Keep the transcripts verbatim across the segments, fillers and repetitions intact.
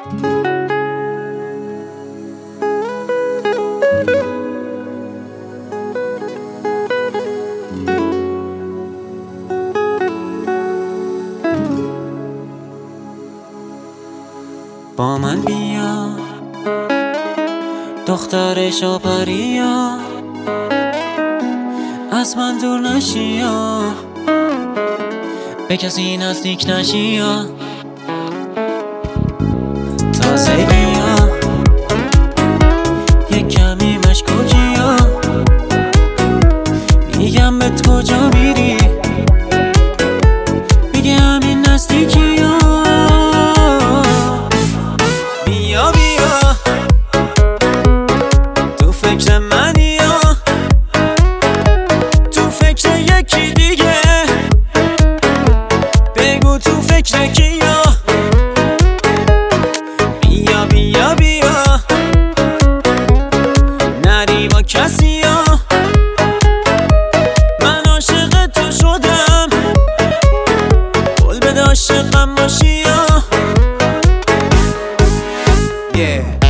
با من بیا دختر شاپریا، از من دور نشیا، به کسی نزدیک نشیا. تازگیا یک کمی مشکوکیا، میگم بهت کجا میری، میگه همین نزدیکیا. بیا بیا تو فکر منی یا تو فکر یکی دیگه، بگو تو فکر کیا. بیا بیا بیا نری با کسی یا، من عاشق تو شدم، قول بده عاشقم باشی یا. yeah.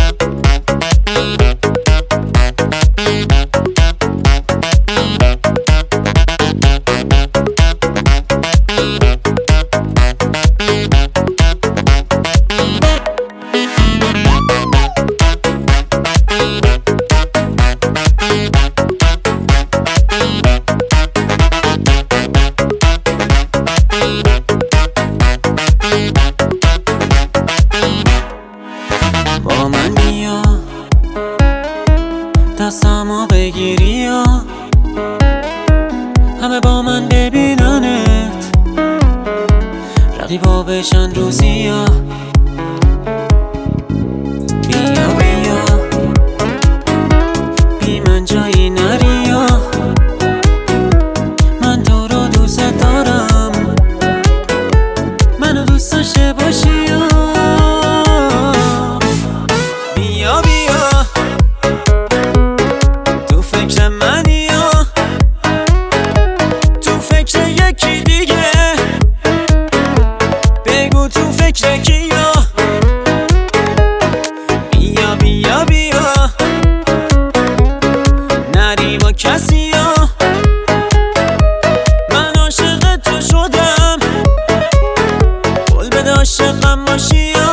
با من بیا دستمو بگیری یا، همه با من ببیننت، رقیبا بشن روزی یا. بیا بیا بی من جایی نری یا، من تو رو دوست دارم، منو دوست داشته باشی یا. بیا بیا تو فکر منی یا تو فکر یکی دیگه، بگو تو فکر کیا. بیا بیا بیا نری با کسی یا، من عاشق تو شدم، قول بده عاشقم باشی یا.